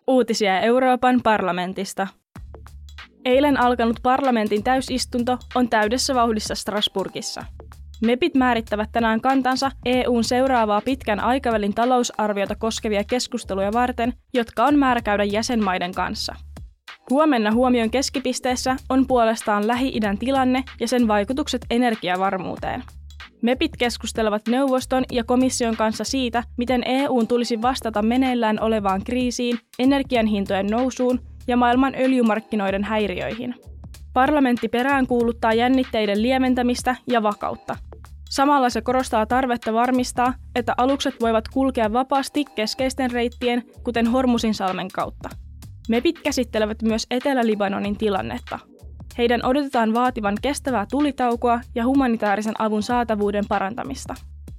Uutisia Euroopan parlamentista. Eilen alkanut parlamentin täysistunto on täydessä vauhdissa Strasbourgissa. MEPit määrittävät tänään kantansa EU:n seuraavaa pitkän aikavälin talousarviota koskevia keskusteluja varten, jotka on määrä käydä jäsenmaiden kanssa. Huomenna huomion keskipisteessä on puolestaan Lähi-idän tilanne ja sen vaikutukset energiavarmuuteen. MEPit keskustelevat neuvoston ja komission kanssa siitä, miten EU:n tulisi vastata meneillään olevaan kriisiin, energian hintojen nousuun ja maailman öljymarkkinoiden häiriöihin. Parlamentti peräänkuuluttaa jännitteiden lieventämistä ja vakautta. Samalla se korostaa tarvetta varmistaa, että alukset voivat kulkea vapaasti keskeisten reittien, kuten Hormuzinsalmen kautta. MEPit käsittelevät myös Etelä-Libanonin tilannetta. Heidän odotetaan vaativan kestävää tulitaukoa ja humanitaarisen avun saatavuuden parantamista.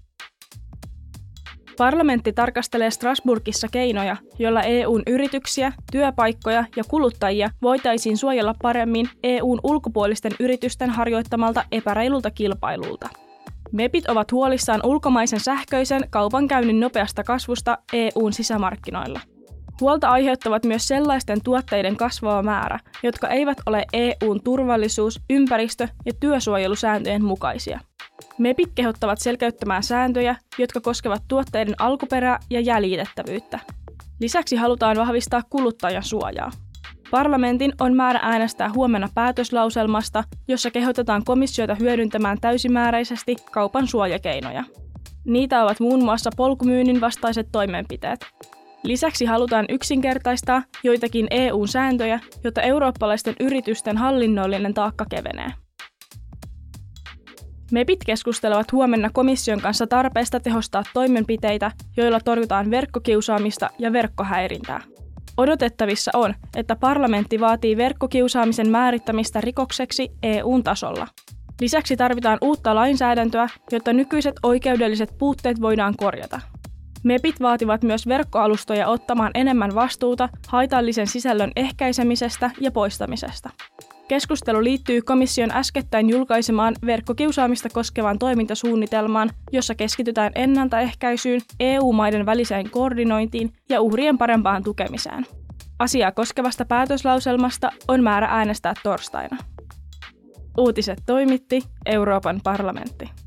Parlamentti tarkastelee Strasbourgissa keinoja, joilla EU:n yrityksiä, työpaikkoja ja kuluttajia voitaisiin suojella paremmin EU:n ulkopuolisten yritysten harjoittamalta epäreilulta kilpailulta. MEPit ovat huolissaan ulkomaisen sähköisen kaupankäynnin nopeasta kasvusta EU:n sisämarkkinoilla. Huolta aiheuttavat myös sellaisten tuotteiden kasvava määrä, jotka eivät ole EU:n turvallisuus-, ympäristö- ja työsuojelusääntöjen mukaisia. MEPit kehottavat selkeyttämään sääntöjä, jotka koskevat tuotteiden alkuperää ja jäljitettävyyttä. Lisäksi halutaan vahvistaa kuluttajan suojaa. Parlamentin on määrä äänestää huomenna päätöslauselmasta, jossa kehotetaan komissiota hyödyntämään täysimääräisesti kaupan suojakeinoja. Niitä ovat muun muassa polkumyynnin vastaiset toimenpiteet. Lisäksi halutaan yksinkertaistaa joitakin EU-sääntöjä, jotta eurooppalaisten yritysten hallinnollinen taakka kevenee. MEPit keskustelevat huomenna komission kanssa tarpeesta tehostaa toimenpiteitä, joilla torjutaan verkkokiusaamista ja verkkohäirintää. Odotettavissa on, että parlamentti vaatii verkkokiusaamisen määrittämistä rikokseksi EU:n tasolla. Lisäksi tarvitaan uutta lainsäädäntöä, jotta nykyiset oikeudelliset puutteet voidaan korjata. MEPit vaativat myös verkkoalustoja ottamaan enemmän vastuuta haitallisen sisällön ehkäisemisestä ja poistamisesta. Keskustelu liittyy komission äskettäin julkaisemaan verkkokiusaamista koskevaan toimintasuunnitelmaan, jossa keskitytään ennaltaehkäisyyn, EU-maiden väliseen koordinointiin ja uhrien parempaan tukemiseen. Asiaa koskevasta päätöslauselmasta on määrä äänestää torstaina. Uutiset toimitti Euroopan parlamentti.